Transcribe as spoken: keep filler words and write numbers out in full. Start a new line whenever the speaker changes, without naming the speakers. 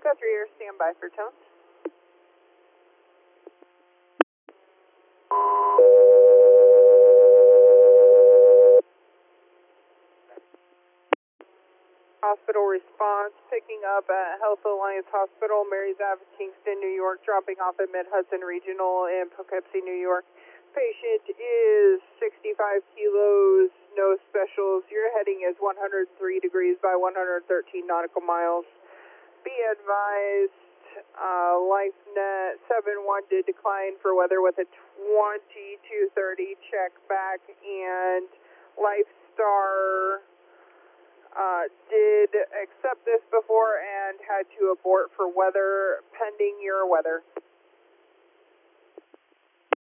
Echo three Air, stand by for tones. Hospital response, picking up at Health Alliance Hospital, Mary's Ave, Kingston, New York, dropping off at Mid-Hudson Regional in Poughkeepsie, New York. Patient is sixty-five kilos, no specials. Your heading is one hundred three degrees by one hundred thirteen nautical miles. Be advised, uh, LifeNet seven one did decline for weather with a twenty-two thirty check back, and LifeStar uh, did accept this before and had to abort for weather pending your weather.